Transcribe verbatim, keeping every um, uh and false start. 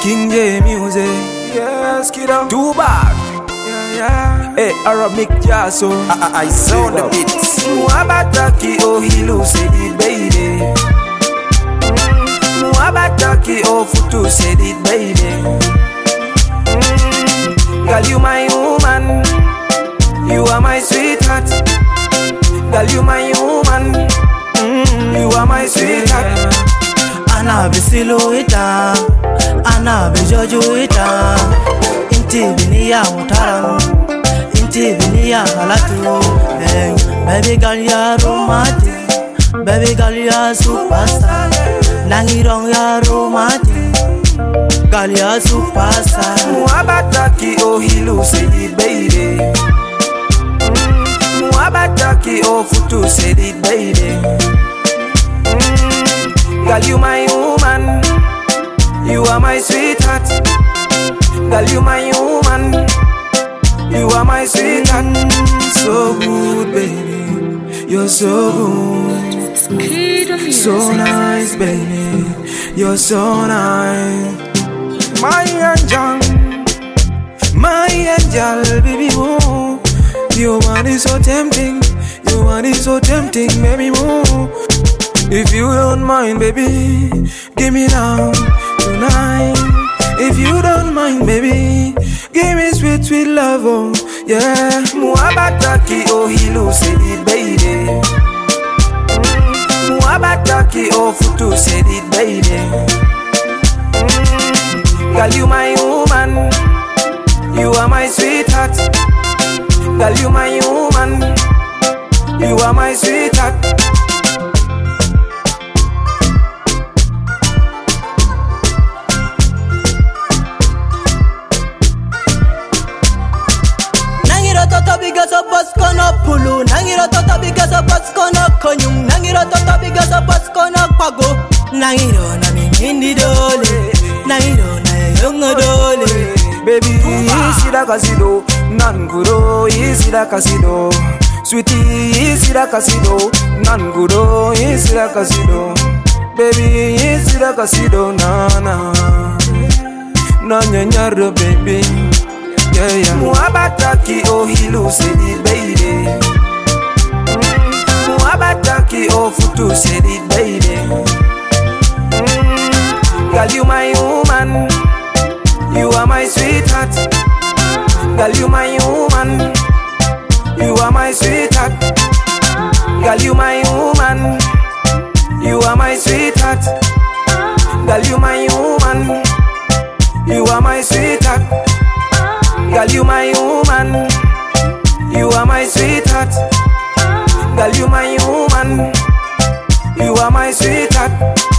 King J music. Yes, kiddo. Too bad. Yeah, yeah. Hey, Arabic Jasso. I, I, I saw the beats. Muabataki oh hilu said it baby. Muabataki oh futu said it baby. Girl you my woman, you are my sweetheart. Girl you my woman, you are my sweetheart. Ana be siluita, ana be jojuita. Inti biniya mutaram, inti biniya halatu. Hey, baby girl ya romantic, baby girl ya superstar. Nangirong ya romantic, girl ya superstar. Muabataki oh hilu said it baby. Muabataki oh futu said it baby. Girl you my woman, you are my sweetheart. Girl you my woman, you are my sweetheart. So good baby, you're so good. So nice baby, you're so nice. My angel, my angel baby oh. Your body is so tempting, your body is so tempting baby oh. If you don't mind, baby, give me now, tonight. If you don't mind, baby, give me sweet, sweet love, oh, yeah. Muabataki, oh, hilu said it, baby. Muabataki, oh, futu said it, baby. Girl, you my woman, you are my sweetheart. Girl, you my woman, you are my sweetheart. Toto biga so bus kono pulu, nangiro toto biga so bus kono konyum, nangiro toto biga so bus kono pago, nangiro na mingindi dole, nangiro na yongo dole. Baby, isi da kasido, nanguro isi da kasido, sweetie isi da kasido, nanguro isi da kasido. Baby, isi da kasido, na na, na nyanyaro baby. Yeah, yeah. Muabataki oh hilu said it baby. Muabataki oh futu said it baby. Girl you my woman, you are my sweetheart. Girl you my woman, you are my sweetheart. Girl you my woman, you are my sweetheart. Girl you my woman, you are my sweetheart. Girl, you my woman, you are my sweetheart. Girl, you my woman, you are my sweetheart.